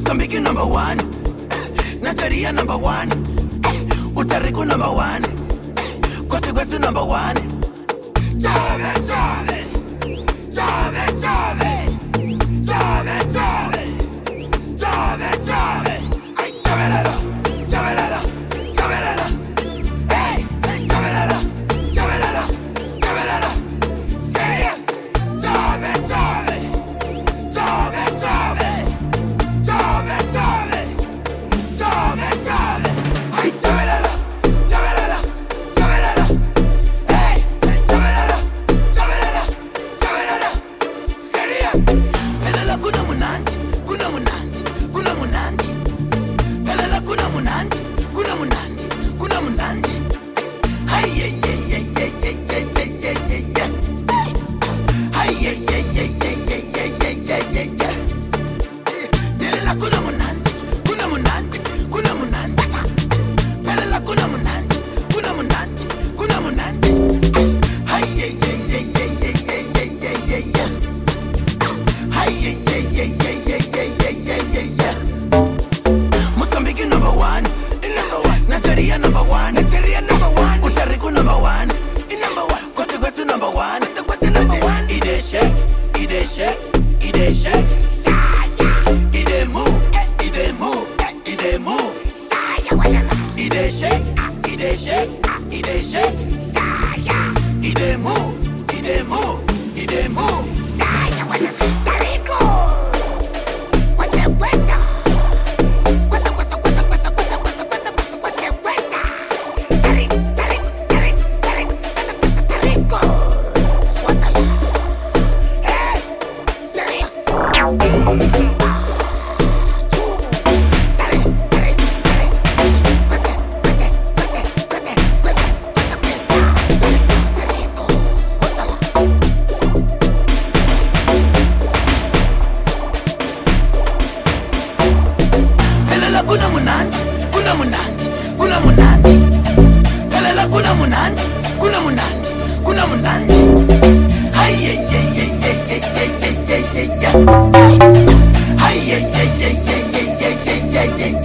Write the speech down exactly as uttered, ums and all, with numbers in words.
Mozambique number one, Nigeria number one, Utarico number one, Kwasi Kwasi number one. Jove, Jove, Jove, Jove, Jove, Jove, Jove, Jove. Ay, Jovelala, Jovelala, Jovelala. Hey, Jovelala, Jovelala, Jovelala. Serious, Jove, Jove, Jove, Jove, Jove, Jove, Jove, Jove. Ay, Jovelala, Jovelala, Jovelala. Hey, Jovelala, Jovelala, Jovelala. Serious. Pelala kuna munandi, kuna munandi, kuna munandi. Pelala kuna munandi, kuna munandi, kuna munandi. Hey, yeah, yeah, yeah, yeah, yeah, yeah, yeah, yeah, yeah. Hey, yeah, yeah, yeah, yeah, yeah, yeah, yeah, yeah, yeah. Pelala kuna munandi, kuna munandi, kuna munandi. Pelala kuna munandi, kuna munandi, kuna munandi. Hey, yeah, yeah, yeah, yeah, yeah, yeah, yeah, yeah, yeah. Hey, yeah, yeah, yeah, yeah, yeah, yeah, yeah, yeah, yeah. Mozambique number one, number one. Nigeria number one, Nigeria number one. Utarico number one, number one. Kwasi Kwasi number one, Kwasi Kwasi number one. Ide shake, ide shake, ide shake. Saya, ide move, ide move, ide move. Saya wala. Ide shake, ide shake, ide shake. Saya, ide move, ide move, ide move. Saya wala. Tarico. Kwasi Kwasi. Kwasi Kwasi Kwasi Kwasi Kwasi Kwasi Kwasi Kwasi Kwasi Kwasi. Tarico, Tarico, Tarico, Tarico, Tarico. Wasala. Hey, serious. Pelala kuna munandi, kuna munandi, kuna munandi. Pelala kuna munandi, kuna munandi, kuna munandi. Hey, yeah, yeah, yeah, yeah, yeah, yeah, yeah, yeah, yeah, yeah. Hey, yeah, yeah, yeah, yeah, yeah, yeah, yeah, yeah, yeah.